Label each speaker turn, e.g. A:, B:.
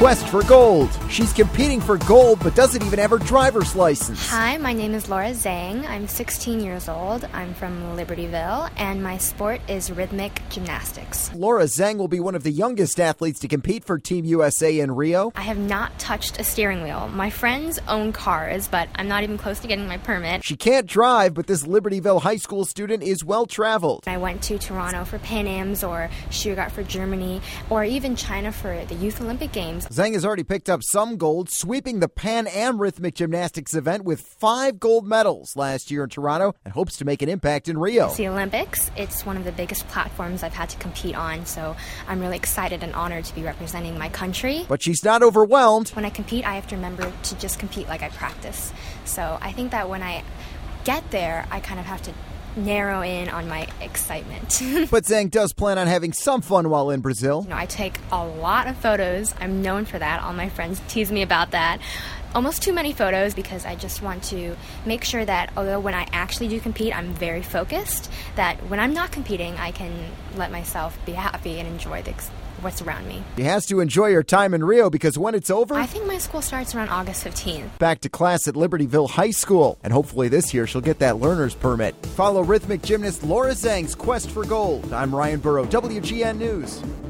A: quest for gold. She's competing for gold but doesn't even have her driver's license.
B: Hi, my name is Laura Zhang. I'm 16 years old. I'm from Libertyville, and my sport is rhythmic gymnastics.
A: Laura Zhang will be one of the youngest athletes to compete for Team USA in Rio.
B: I have not touched a steering wheel. My friends own cars, but I'm not even close to getting my permit.
A: She can't drive, but this Libertyville high school student is well-traveled.
B: I went to Toronto for Pan Ams or Stuttgart for Germany, or even China for the Youth Olympic Games.
A: Zhang has already picked up some gold, sweeping the Pan Am rhythmic gymnastics event with 5 gold medals last year in Toronto, and hopes to make an impact in Rio.
B: It's the Olympics. It's one of the biggest platforms I've had to compete on, so I'm really excited and honored to be representing my country.
A: But she's not overwhelmed.
B: When I compete, I have to remember to just compete like I practice. So I think that when I get there, I kind of have to narrow in on my excitement.
A: But Zhang does plan on having some fun while in Brazil.
B: I take a lot of photos. I'm known for that. All my friends tease me about that. Almost too many photos because I just want to make sure that although when I actually do compete, I'm very focused, that when I'm not competing, I can let myself be happy and enjoy what's around me.
A: She has to enjoy her time in Rio because when it's over,
B: I think my school starts around August 15th.
A: Back to class at Libertyville High School. And hopefully this year she'll get that learner's permit. Follow rhythmic gymnast Laura Zhang's quest for gold. I'm Ryan Burrow, WGN News.